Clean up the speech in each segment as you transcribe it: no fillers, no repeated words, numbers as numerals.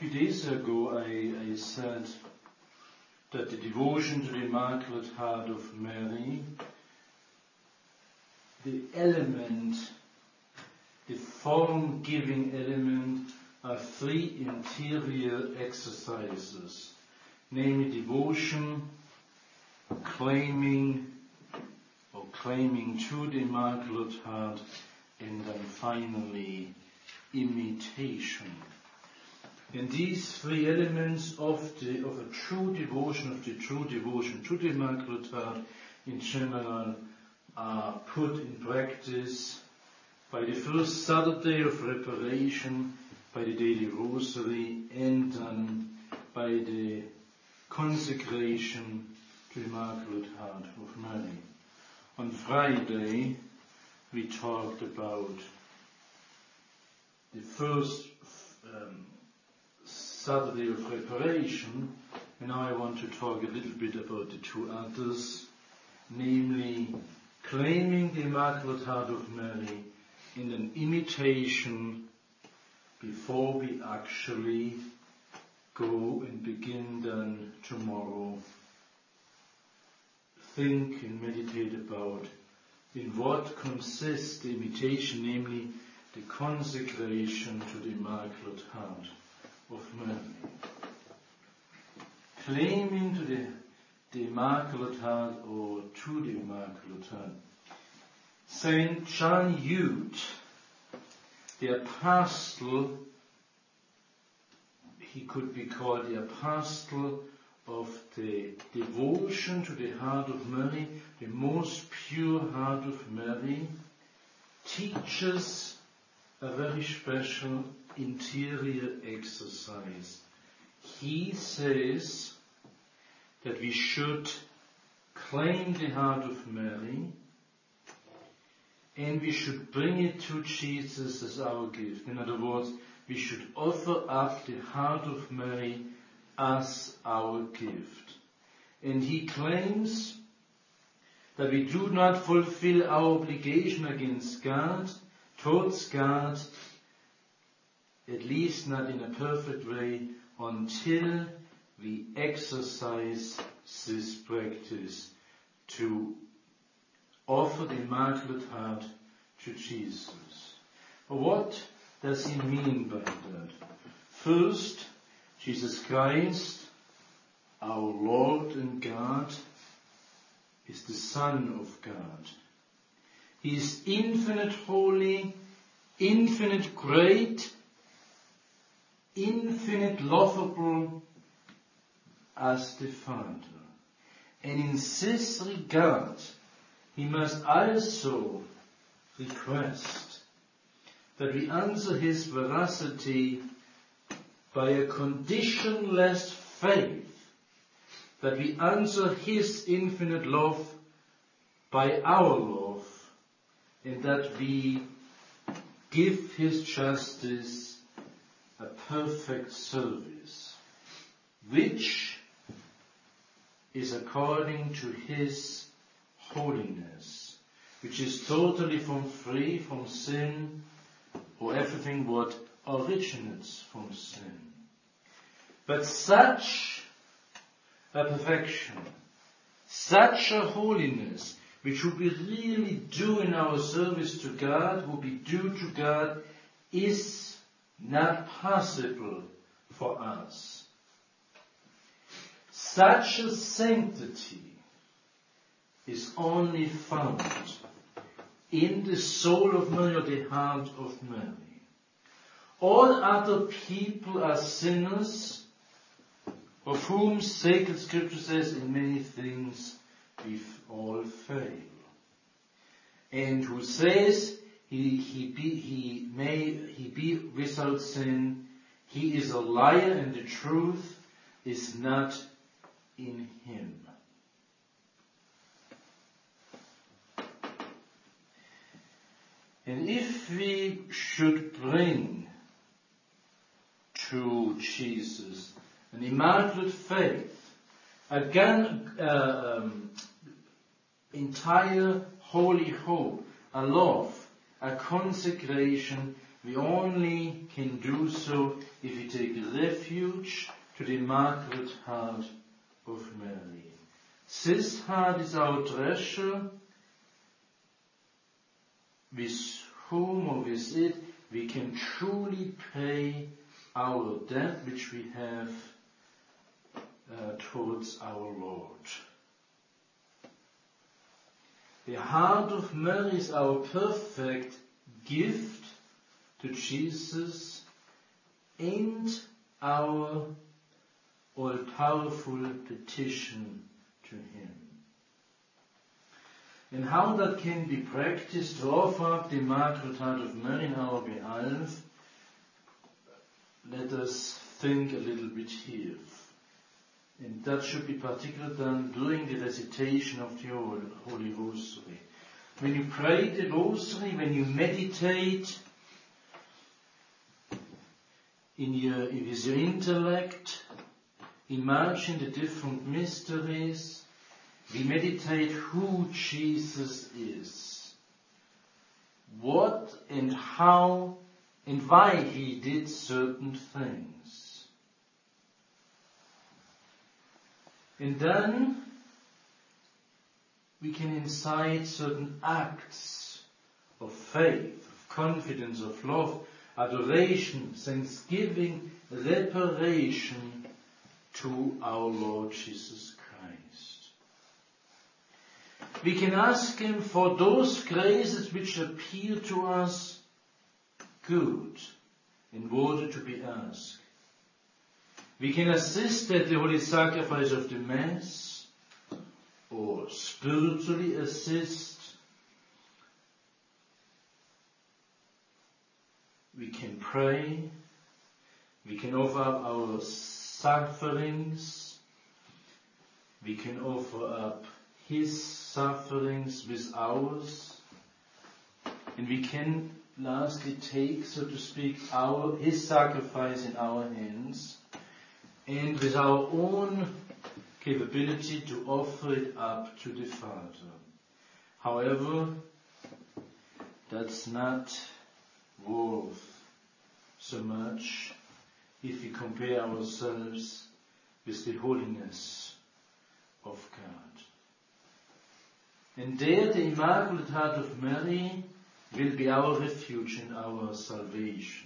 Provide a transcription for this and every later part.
few days ago I said that the devotion to the Immaculate Heart of Mary, the element, the form-giving element, are three interior exercises, namely devotion, claiming to the Immaculate Heart, and then finally imitation. And these three elements of a true devotion to the Immaculate Heart in general are put in practice by the first Saturday of Reparation, by the Daily Rosary, and then by the consecration to the Immaculate Heart of Mary. On Friday, we talked about the first Saturday of Reparation, and now I want to talk a little bit about the two others, namely claiming the Immaculate Heart of Mary in an imitation before we actually go and begin then tomorrow. Think and meditate about in what consists the imitation, namely the consecration to the Immaculate Heart of Mary. Claiming to the Immaculate Heart or to the Immaculate Heart. Saint John Eudes, the apostle, he could be called the apostle of the devotion to the Heart of Mary, the most pure Heart of Mary, teaches a very special interior exercise. He says that we should claim the Heart of Mary and we should bring it to Jesus as our gift. In other words, we should offer up the Heart of Mary as our gift. And he claims that we do not fulfill our obligation against God, towards God, at least not in a perfect way, until we exercise this practice to offer the Immaculate Heart to Jesus. What does he mean by that? First, Jesus Christ, our Lord and God, is the Son of God. He is infinite holy, infinite great, infinite lovable as the Father. And in this regard, he must also request that we answer his veracity by a conditionless faith, that we answer his infinite love by our love, and that we give his justice a perfect service, which is according to his holiness, which is totally free from sin or everything what originates from sin. But such a perfection, such a holiness, which would be really due in our service to God, would be due to God, is not possible for us. Such a sanctity is only found in the soul of Mary, or the heart of Mary. All other people are sinners, of whom sacred scripture says in many things we all fail. And who says he be without sin, he is a liar and the truth is not in him. And if we should bring to Jesus an immaculate faith, again, entire holy hope, a love, a consecration, We only can do so if we take refuge to the Immaculate Heart of Mary. This heart is our treasure, with whom or with it we can truly pay our debt which we have towards our Lord. The heart of Mary is our perfect gift to Jesus and our all-powerful petition to Him. And how that can be practiced to offer up the Immaculate Heart of Mary in our behalf, let us think a little bit here. And that should be particularly done during the recitation of the Holy Rosary. When you pray the Rosary, when you meditate with your intellect, imagine the different mysteries, we meditate who Jesus is, what and how and why He did certain things. And then we can incite certain acts of faith, of confidence, of love, adoration, thanksgiving, reparation to our Lord Jesus Christ. We can ask Him for those graces which appear to us good and worthy to be asked. We can assist at the holy sacrifice of the Mass, or spiritually assist. We can pray. We can offer up our sufferings. We can offer up His sufferings with ours. And we can lastly take, so to speak, His sacrifice in our hands, and with our own capability to offer it up to the Father. However, that's not worth so much if we compare ourselves with the holiness of God. And there the Immaculate Heart of Mary will be our refuge and our salvation.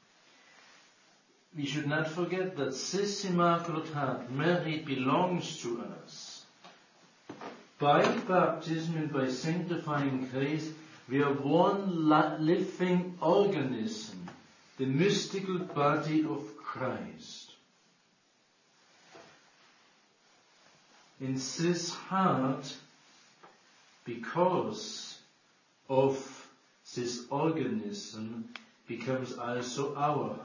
We should not forget that this Immaculate Heart, Mary, belongs to us. By baptism and by sanctifying grace, we are one living organism, the mystical body of Christ. In this heart, because of this organism, becomes also our heart.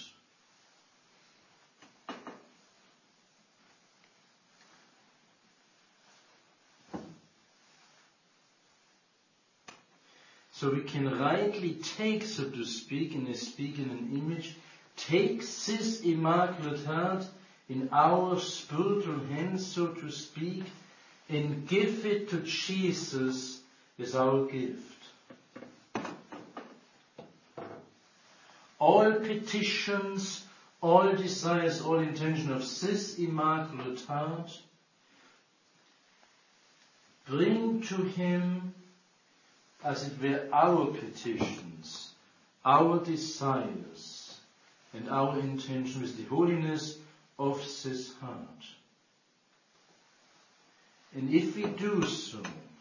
So we can rightly take, so to speak, in an image, take this Immaculate Heart in our spiritual hands, so to speak, and give it to Jesus as our gift. All petitions, all desires, all intention of this Immaculate Heart, bring to Him as it were our petitions, our desires, and our intention with the holiness of this heart. And if we do so,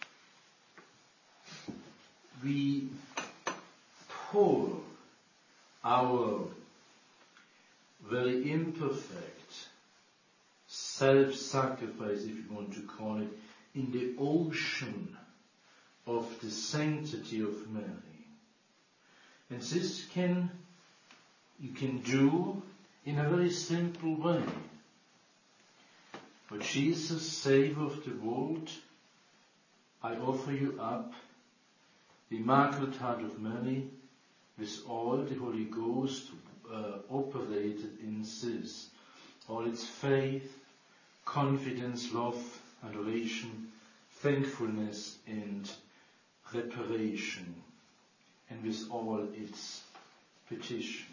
we pour our very imperfect self-sacrifice, if you want to call it, in the ocean of the sanctity of Mary. And this you can do in a very simple way. For Jesus, Savior of the world, I offer you up the Immaculate Heart of Mary with all the Holy Ghost operated in this. All its faith, confidence, love, adoration, thankfulness and reparation, and with all its petition.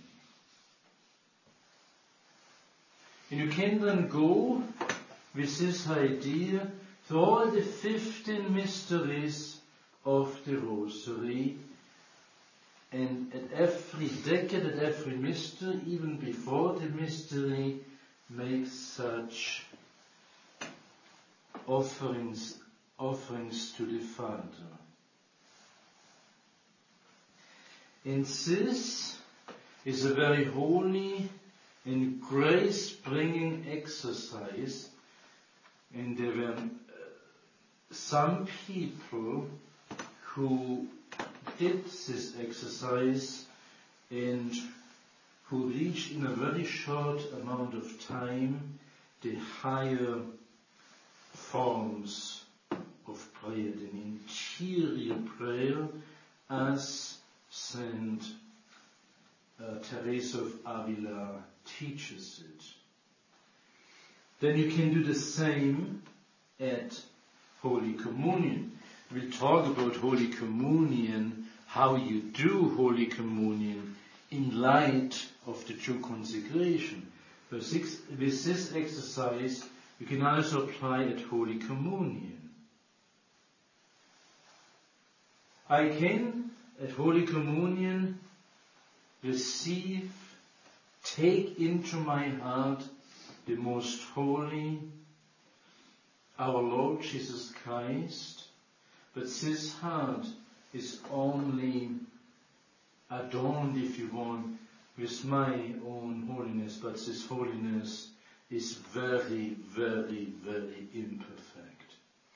And you can then go with this idea through all the 15 mysteries of the Rosary, and at every decade, at every mystery, even before the mystery, make such offerings to the Father. And this is a very holy and grace-bringing exercise, and there were some people who did this exercise and who reached in a very short amount of time the higher forms of prayer, the interior prayer, as Saint Teresa of Avila teaches it. Then you can do the same at Holy Communion. We'll talk about Holy Communion, how you do Holy Communion in light of the true consecration. With this exercise, you can also apply at Holy Communion. I can, at Holy Communion, take into my heart the most holy, our Lord Jesus Christ, but this heart is only adorned, if you want, with my own holiness, but this holiness is very, very, very imperfect.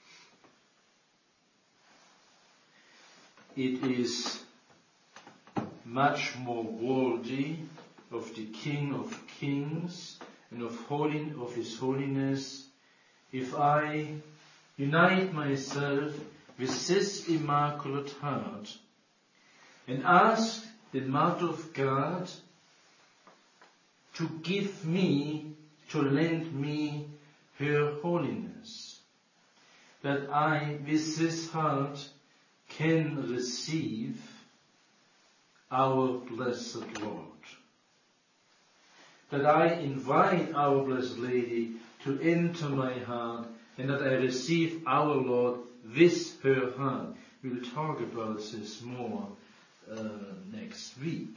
It is much more worthy of the King of Kings and of His holiness if I unite myself with this Immaculate Heart and ask the Mother of God to give me, to lend me her holiness, that I, with this heart, can receive our Blessed Lord. That I invite our Blessed Lady to enter my heart, and that I receive our Lord with her heart. We'll talk about this more next week.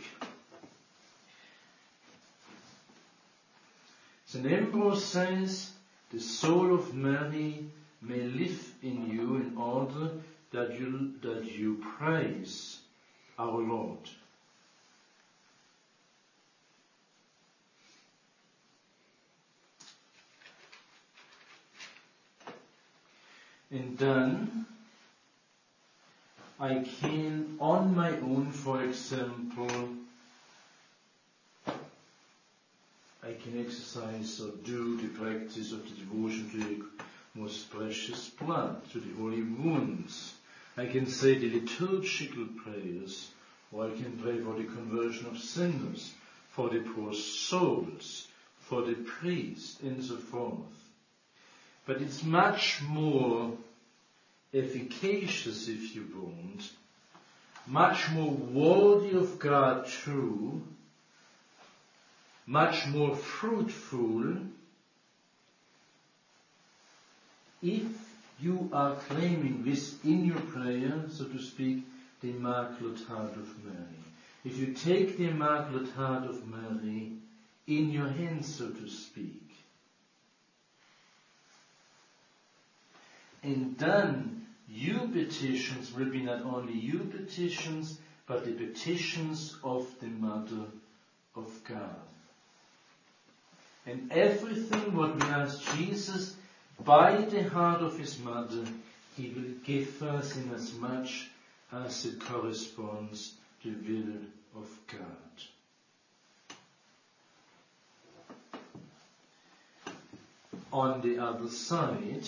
St. Ambrose says, the soul of Mary may live in you in order that you praise our Lord. And then I can, on my own, for example, I can exercise or do the practice of the devotion to the most precious blood, to the holy wounds. I can say the liturgical prayers, or I can pray for the conversion of sinners, for the poor souls, for the priest, and so forth. But it's much more efficacious, if you want, much more worthy of God too, much more fruitful, if you are claiming within your prayer, so to speak, the Immaculate Heart of Mary. If you take the Immaculate Heart of Mary in your hands, so to speak, and then your petitions will be not only your petitions, but the petitions of the Mother of God. And everything what we ask Jesus by the heart of His Mother, He will give us in as much as it corresponds to the will of God. On the other side,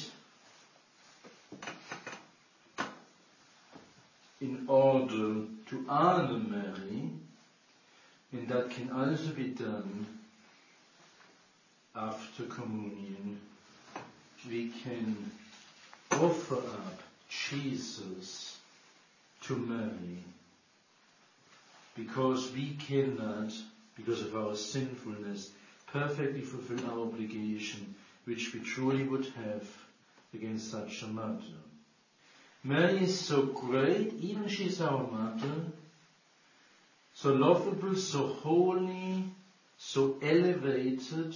in order to honor Mary, and that can also be done after communion, we can offer up Jesus to Mary because we cannot, because of our sinfulness, perfectly fulfill our obligation, which we truly would have against such a mother. Mary is so great, even she is our mother, so lovable, so holy, so elevated,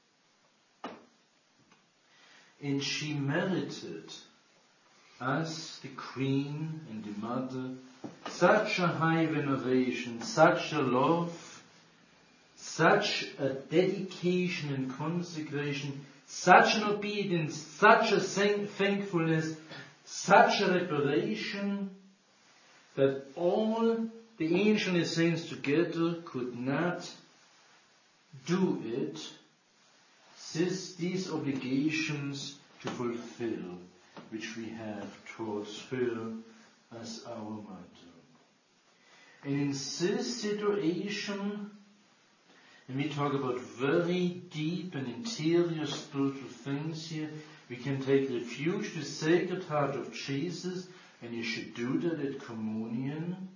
and she merited, as the Queen and the Mother, such a high veneration, such a love, such a dedication and consecration, such an obedience, such a thankfulness, such a reparation, that all the angels and the saints together could not do it, these obligations to fulfill, which we have towards her as our mother. And in this situation, when we talk about very deep and interior spiritual things here, we can take refuge to the Sacred Heart of Jesus, and you should do that at communion.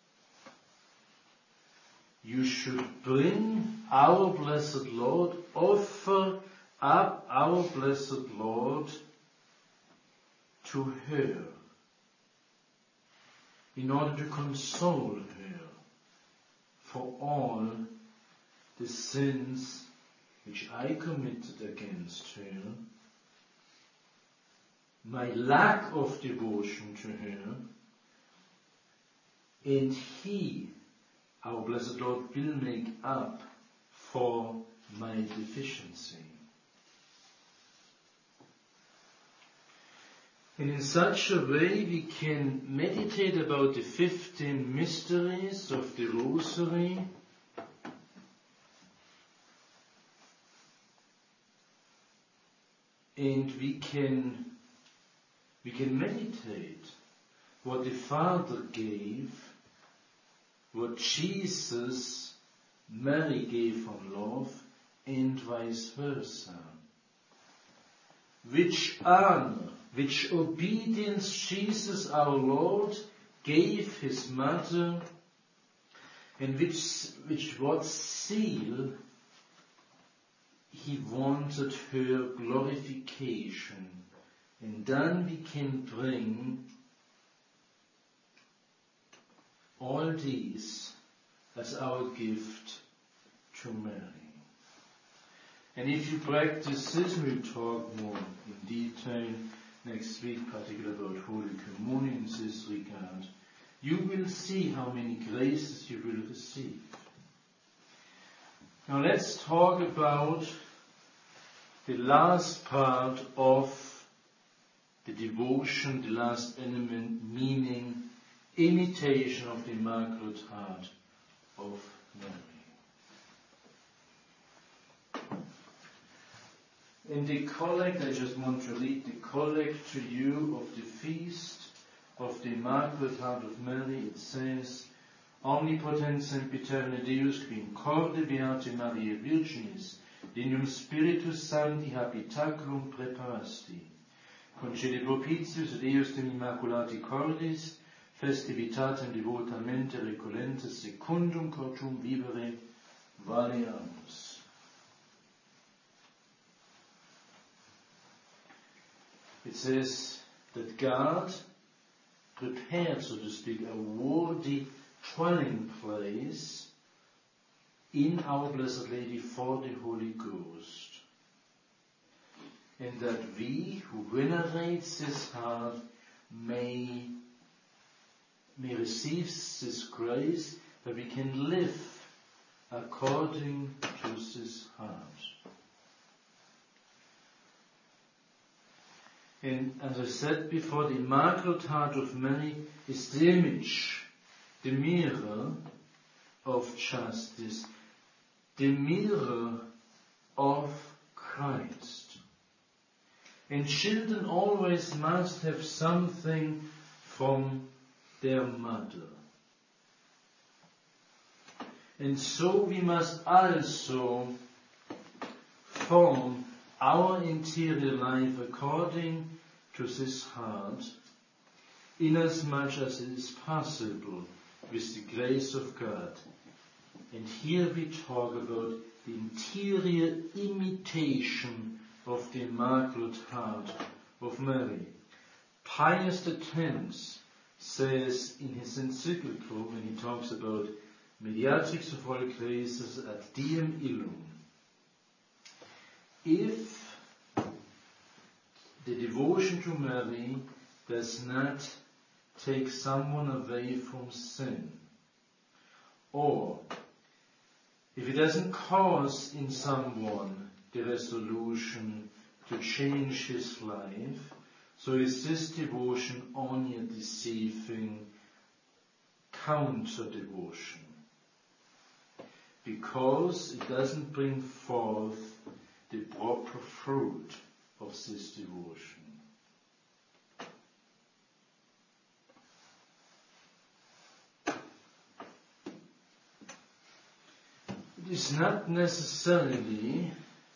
You should bring our blessed Lord, offer up our blessed Lord to her, in order to console her for all the sins which I committed against her, my lack of devotion to her, and He, our blessed Lord, will make up for my deficiency. And in such a way we can meditate about the 15 mysteries of the Rosary, and we can meditate what the Father gave, what Jesus, Mary gave from love, and vice versa. Which honor, which obedience Jesus our Lord gave His mother, and which what seal He wanted her glorification. And then we can bring all these as our gift to Mary. And if you practice this, we'll talk more in detail next week, particularly about Holy Communion in this regard. You will see how many graces you will receive. Now let's talk about the last part of the devotion, the last element, meaning imitation of the Immaculate Heart of Mary. In the collect, I just want to read the collect to you of the feast of the Immaculate Heart of Mary. It says, Omnipotens sempiterne Deus, qui incorde beate Mariae Virginis, Denium Spiritus Sancti habitaculum preparasti, concede propitius et eius dem Immaculati Cordis, festivitatem devotamente recolentes secundum cortum vivere valeamus. It says that God prepared, so to speak, a worthy dwelling place in our Blessed Lady for the Holy Ghost. And that we who venerate this heart may receive this grace, that we can live according to this heart. And as I said before, the Immaculate Heart of Mary is the image, the mirror of justice, the mirror of Christ. And children always must have something from their mother. And so we must also form our interior life according to this heart, inasmuch as it is possible with the grace of God. And here we talk about the interior imitation of the Immaculate Heart of Mary. Pius X says in his encyclical, when he talks about Mediatrix of all graces ad diem illum, if the devotion to Mary does not take someone away from sin, or if it doesn't cause in someone the resolution to change his life, so is this devotion only a deceiving counter-devotion, because it doesn't bring forth the proper fruit of this devotion. It is not necessary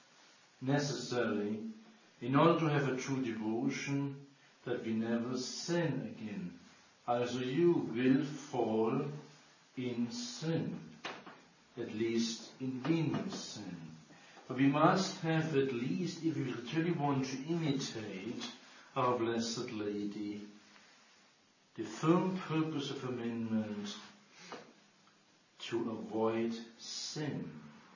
in order to have a true devotion that we never sin again. Also you will fall in sin, at least in venial sin. But we must have at least, if we really want to imitate our Blessed Lady, the firm purpose of amendment to avoid sin.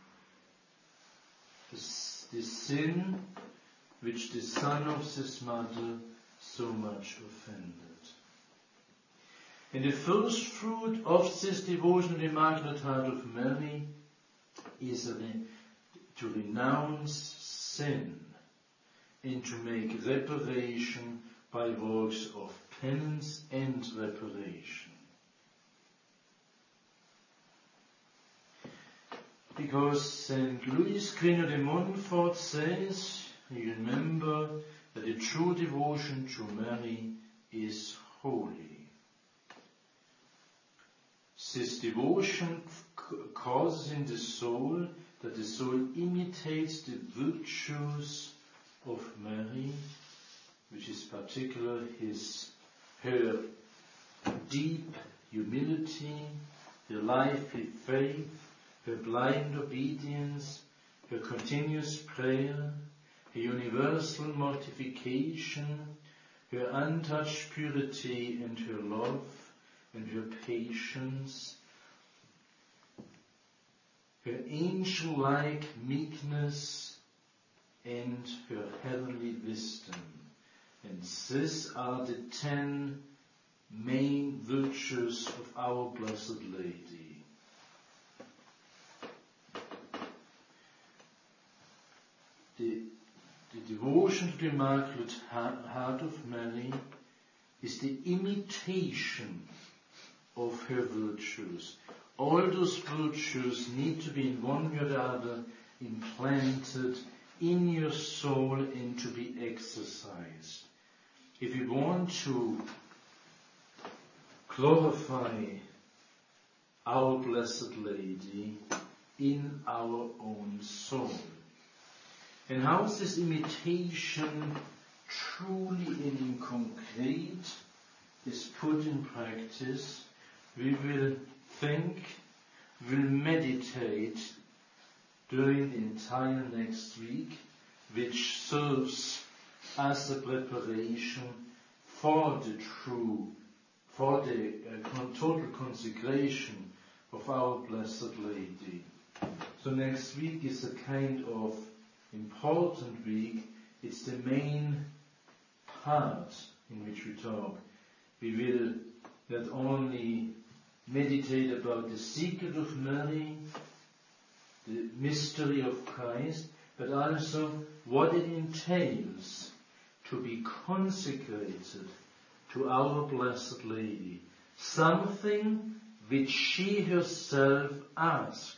The sin which the Son of this mother so much offended. And the first fruit of this devotion to the Immaculate Heart of Mary is to renounce sin and to make reparation by works of penance and reparation. Because St. Louis Grignion de Montfort says, you remember that the true devotion to Mary is holy. This devotion causes in the soul that the soul imitates the virtues of Mary, which is particular her deep humility, her lively faith, her blind obedience, her continuous prayer, her universal mortification, her untouched purity and her love and her patience, her angel-like meekness and her heavenly wisdom. And these are the 10 main virtues of our Blessed Lady. The devotion to the Immaculate Heart of Mary is the imitation of her virtues. All those virtues need to be in one way or the other implanted in your soul and to be exercised. If we want to glorify our Blessed Lady in our own soul. And how is this imitation truly and in concrete is put in practice? We will think, will meditate during the entire next week, which serves as a preparation for the total consecration of our Blessed Lady. So next week is a kind of important week. It's the main part in which we talk. We will not only meditate about the secret of Mary, the mystery of Christ, but also what it entails to be consecrated to our Blessed Lady, something which she herself asked,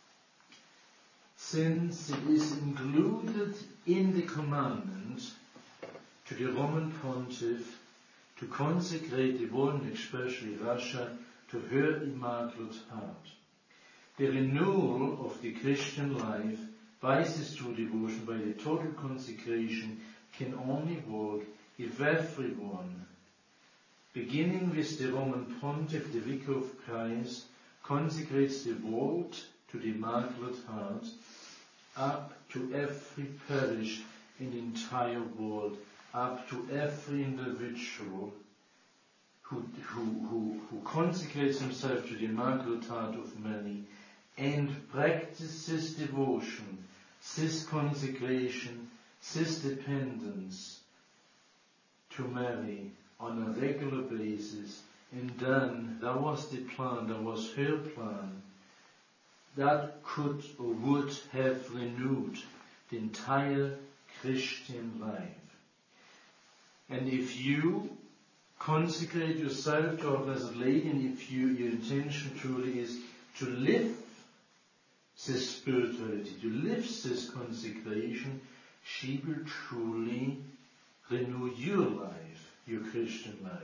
since it is included in the commandment to the Roman Pontiff to consecrate the world, especially Russia, to her Immaculate Heart. The renewal of the Christian life by this true devotion, by the total consecration, can only work if everyone beginning with the Roman Pontiff, the Vicar of Christ, consecrates the vault to the Immaculate Heart, up to every parish in the entire world, up to every individual who consecrates himself to the Immaculate Heart of Mary and practices devotion, this consecration, this dependence to Mary on a regular basis. And then that was the plan, that was her plan, that could or would have renewed the entire Christian life. And if you consecrate yourself to our Blessed Lady, and if your intention truly is to live this spirituality, to live this consecration, she will truly renew your life, your Christian life.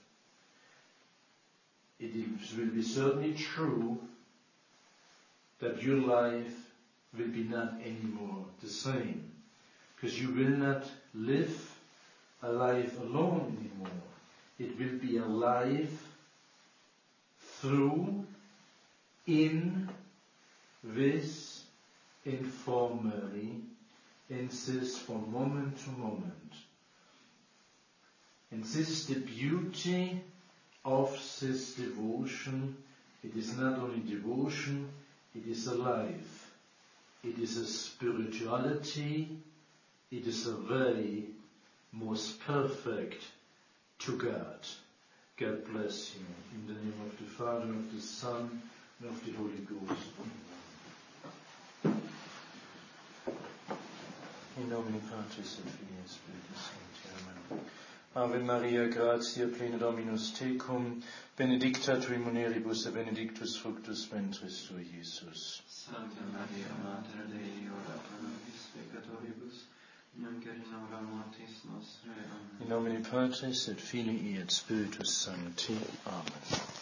It will be certainly true that your life will be not anymore the same, because you will not live a life alone anymore. It will be a life through, in, with, and for Mary, and this from moment to moment. And this is the beauty of this devotion. It is not only devotion, it is a life. It is a spirituality. It is a way most perfect to God. God bless you. In the name of the Father, of the Son, and of the Holy Ghost. In nomine Patris et Filii et Spiritus Sancti. Amen. Ave Maria, gratia plena Dominus tecum, benedicta tui mulieribus et benedictus fructus ventris tui, Iesus. Sancta Maria, Mater Dei, ora pro nobis peccatoribus, nunc et in hora mortis nostrae. Amen. In nomine Patris et Filii et Spiritus Sancti. Amen.